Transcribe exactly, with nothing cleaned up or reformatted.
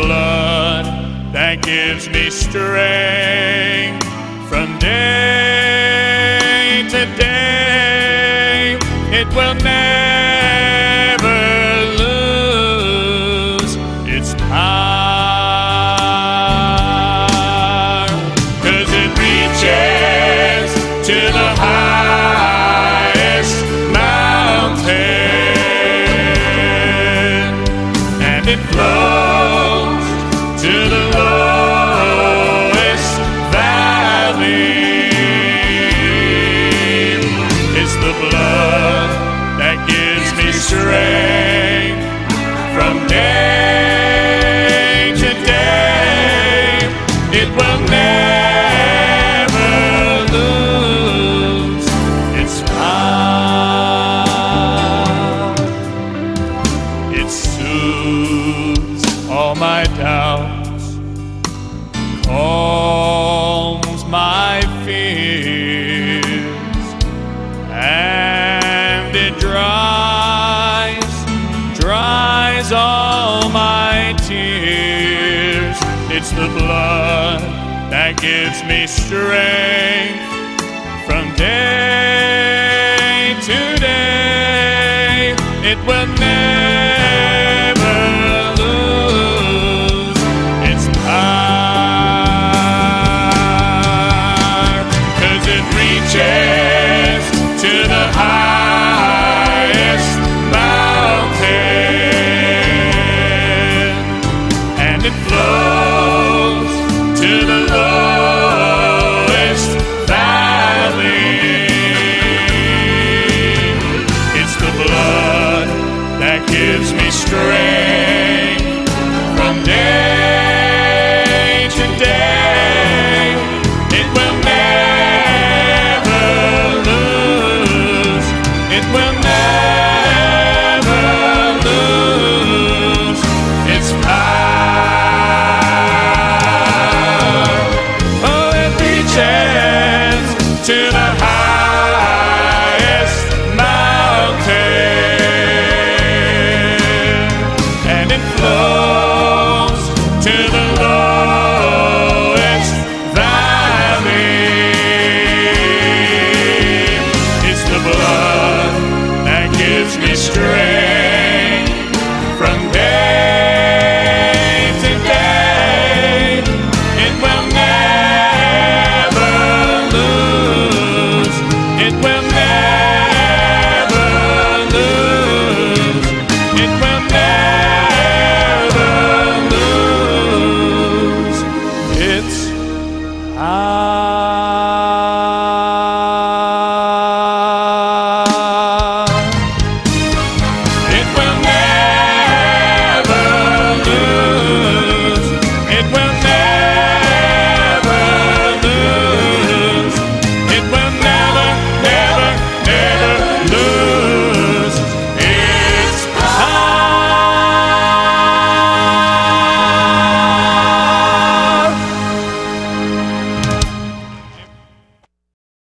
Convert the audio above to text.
blood that gives me strength from day to day. It will never lose its power, 'cause it reaches to the highest mountain, and it flows to the lowest valley. It's the blood that gives me strength from day to day. It will never lose its power. It soothes all my doubts, calms my fears, and it dries, dries all my tears. It's the blood that gives me strength from day to day. It will never lose its power, 'cause it reaches to the highest mountain, and it flows to the lowest valley. It's the blood that gives me strength from day